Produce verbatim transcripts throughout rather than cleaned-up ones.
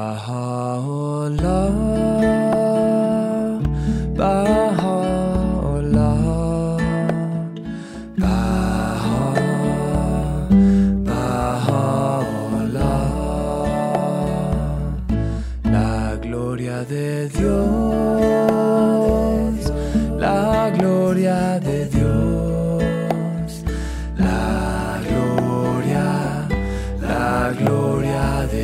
Baha'u'llah, Baha'u'llah, Baha, Baha'u'llah. La gloria de Dios, la gloria de Dios, la gloria, la gloria de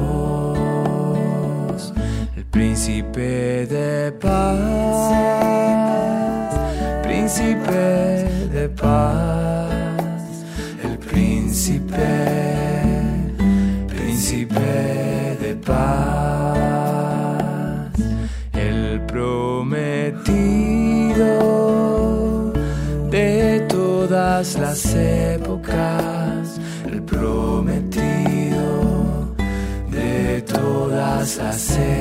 Dios, el príncipe de paz, príncipe de paz, el príncipe, príncipe de paz, el prometido de todas las épocas, el prometido de todas las épocas.